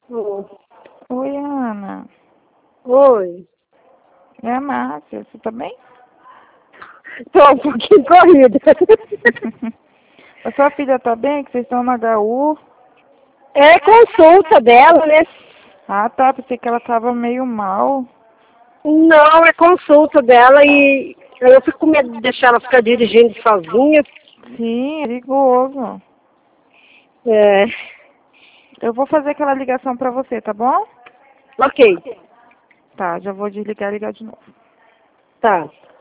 Ô, Oi, Ana. oi. É a Márcia, você tá bem? Tô um pouquinho corrida. A sua filha tá bem? Que vocês estão na HU? É consulta dela, né? Ah, tá. Pensei que ela tava meio mal. Não, é consulta dela e eu fico com medo de deixar ela ficar dirigindo sozinha. Sim, é perigoso. É, Eu vou fazer aquela ligação pra você, tá bom? ok, Tá, já vou desligar e ligar de novo. tá.